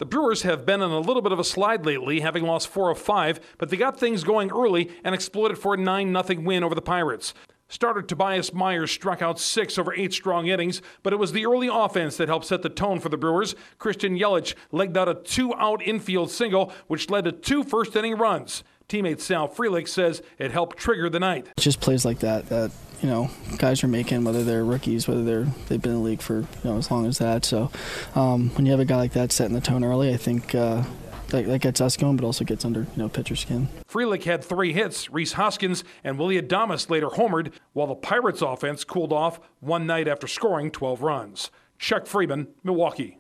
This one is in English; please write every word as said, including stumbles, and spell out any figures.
The Brewers have been on a little bit of a slide lately, having lost four of five, but they got things going early and exploited for a nine nothing win over the Pirates. Starter Tobias Myers struck out six over eight strong innings, but it was the early offense that helped set the tone for the Brewers. Christian Yelich legged out a two-out infield single, which led to two first-inning runs. Teammate Sal Frelick says it helped trigger the night. It's just plays like that that you know guys are making, whether they're rookies, whether they're they've been in the league for you know as long as that. So um, when you have a guy like that setting the tone early, I think uh, that, that gets us going, but also gets under you know pitcher skin. Frelick had three hits. Rhys Hoskins and Willy Adames later homered, while the Pirates' offense cooled off one night after scoring twelve runs. Chuck Freeman, Milwaukee.